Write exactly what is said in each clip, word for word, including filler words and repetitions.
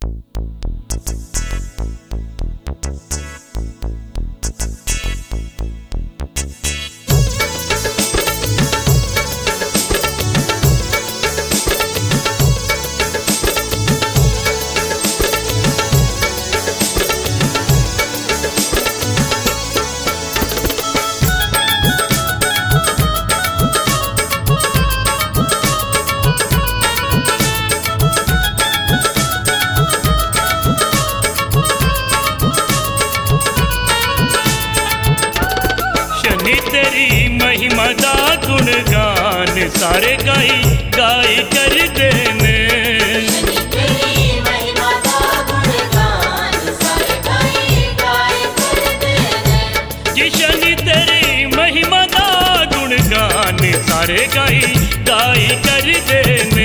तेरी महिमा दा गुणगान सारे गाई गाई कर देने। तेरी महिमा दा गुणगान सारे गाई गाई कर देने। जिशनी तेरी महिमा दा गुणगान सारे गाई गाई कर देने।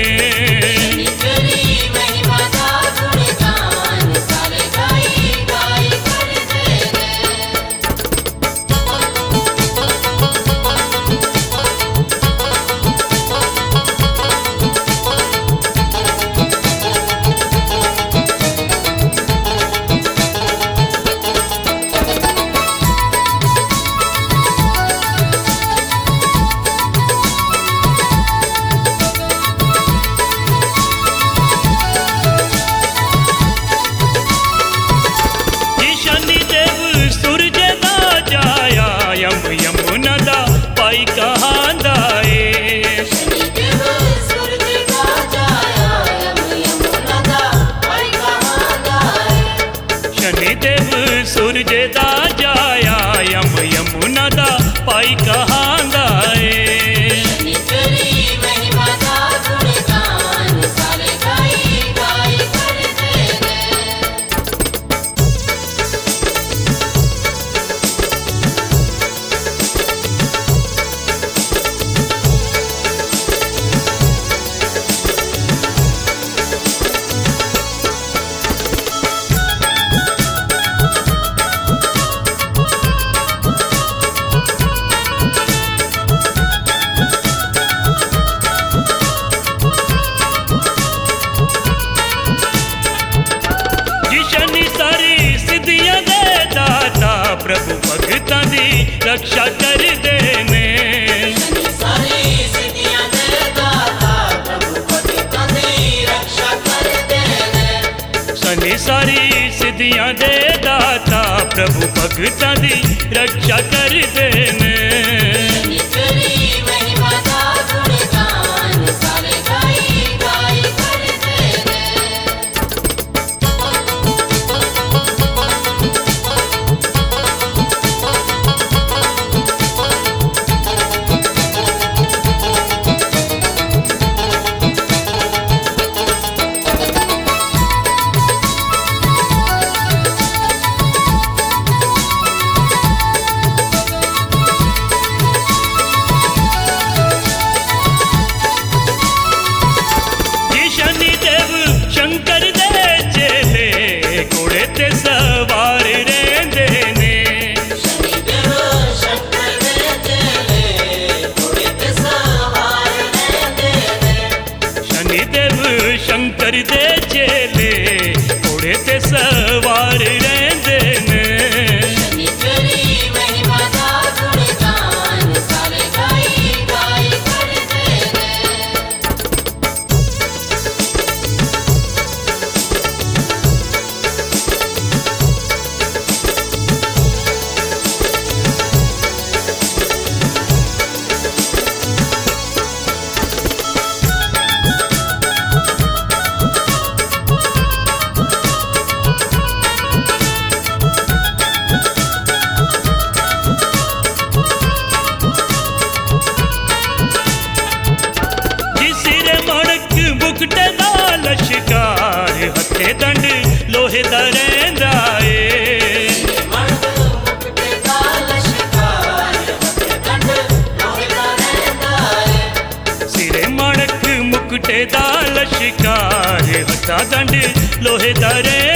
यमुना दा पाई कहाँ दाए। शनिदेव सूरज दा जाया यम यमुना दा पाई कहाँ दाए। प्रभु भगतां दी रक्षा कर देने। सारी सिद्धियां दे दाता प्रभु भगतां दी रक्षा कर देने। सनी सारी सिद्धियां दे दाता प्रभु भगतां दी रक्षा कर देने। शंकर दे चेले घोड़े ते सवार रहंदे ने। शनिदेव शंकर दे चेले घोड़े ते सवार रहंदे ने। शनिदेव शंकर दे चेले घोड़े ते सवार रहंदे ने। मुकुटे दा लश्कार हथे दंड लोहे दा रहिंदा ए। सिरे मणक मुकुटे दा लश्कार हथा दंड लोहे दा रहिंदा।